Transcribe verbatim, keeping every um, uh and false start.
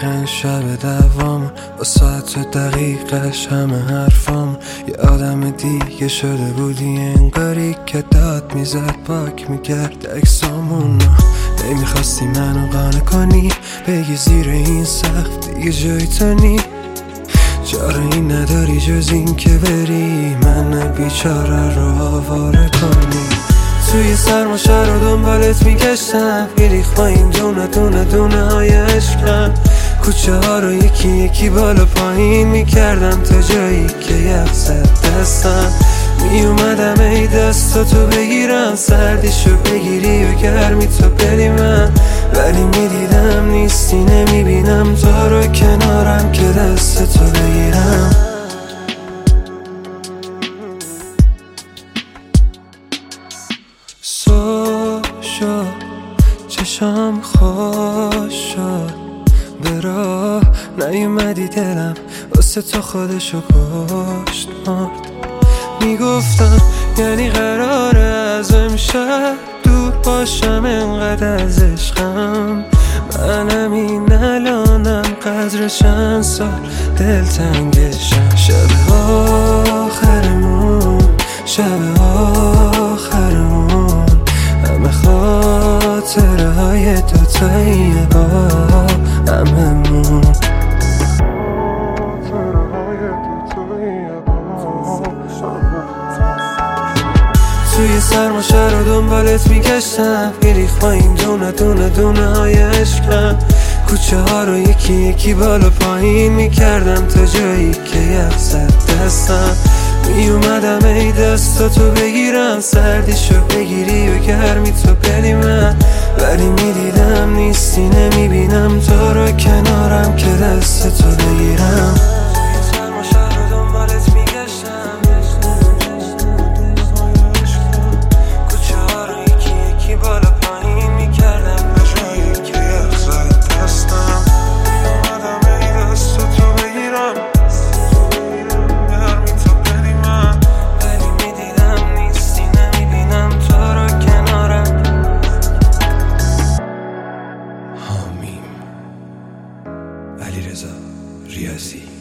دقیقا شب دوام با ساعت و دقیقش همه حرفام یه آدم دیگه شده بودی انگاری که داد میزد پاک میکرد اکسامون. نمیخواستی منو قانع کنی بگی زیر این سقف دیگه جای تو نی، چاره این نداری جز این که بری من بیچاره رو آواره کنی. توی سرما شهر رو دنبالت میگشتم میریخ با این دونه دونه دونه های عشقم، کوچه ها رو یکی یکی بالا پایین میکردم تا جایی که یخ زد دستم. میومدم ای دستاتو بگیرم سردیشو بگیری و گرمی تو بدی من، ولی میدیدم نیستی نمیبینم تو رو کنارم که دستتو بگیرم. صبح شد چشام خوش شد به راه نیومدی دلم واسه تو خودشو کشت مرد. میگفتم یعنی قراره از امشب دور باشم انقدر از عشقم، منم این الانم قدر چند سال دلتنگشم. شب آخرمون شب آخرمون همه خاطره های دوتاییه با هممون. توی سرما شهر رو دنبالت میگشتم میریخ با این دونه دونه دونه های عشقم، کوچه ها رو یکی یکی بالا پایین میکردم تا جایی که یخ زد دستم. میومدم ای دستاتو بگیرم سردیشو بگیری و گرمی تو بدی من، ولی میدیدم نیستی نمیبینم تو رو کنارم که دستتو بگیرم. علیرضا ریاضی.